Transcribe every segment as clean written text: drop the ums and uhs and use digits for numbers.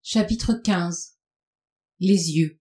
Chapitre 15. Les yeux.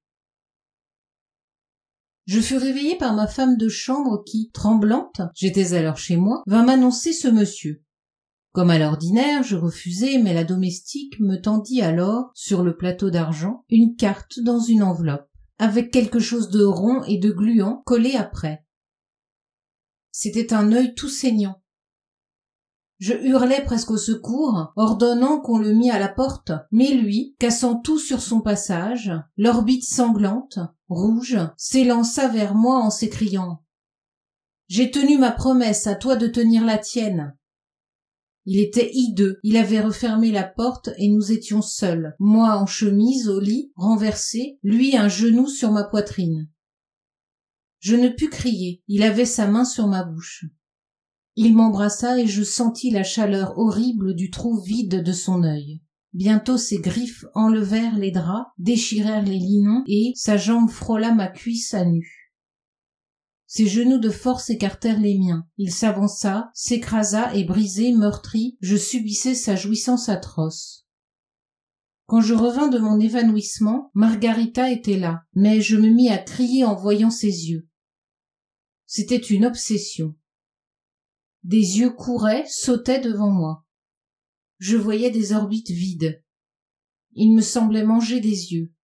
Je fus réveillée par ma femme de chambre qui, tremblante, j'étais alors chez moi, vint m'annoncer ce monsieur. Comme à l'ordinaire, je refusai, mais la domestique me tendit alors, sur le plateau d'argent, une carte dans une enveloppe, avec quelque chose de rond et de gluant collé après. C'était un œil tout saignant. Je hurlai presque au secours, ordonnant qu'on le mît à la porte, mais lui, cassant tout sur son passage, l'orbite sanglante, rouge, s'élança vers moi en s'écriant « J'ai tenu ma promesse, à toi de tenir la tienne !» Il était hideux, il avait refermé la porte et nous étions seuls, moi en chemise au lit, renversé, lui un genou sur ma poitrine. Je ne pus crier, il avait sa main sur ma bouche. Il m'embrassa et je sentis la chaleur horrible du trou vide de son œil. Bientôt ses griffes enlevèrent les draps, déchirèrent les linons et sa jambe frôla ma cuisse à nu. Ses genoux de force écartèrent les miens. Il s'avança, s'écrasa et brisé, meurtri, je subissais sa jouissance atroce. Quand je revins de mon évanouissement, Margarita était là, mais je me mis à crier en voyant ses yeux. C'était une obsession. Des yeux couraient, sautaient devant moi. Je voyais des orbites vides. Il me semblait manger des yeux.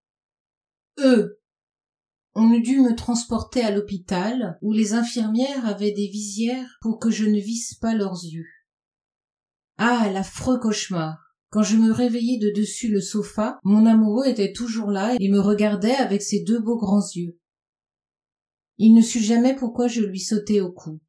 On eût dû me transporter à l'hôpital, où les infirmières avaient des visières pour que je ne visse pas leurs yeux. Ah, l'affreux cauchemar! Quand je me réveillai de dessus le sofa, mon amoureux était toujours là et me regardait avec ses deux beaux grands yeux. Il ne sut jamais pourquoi je lui sautai au cou.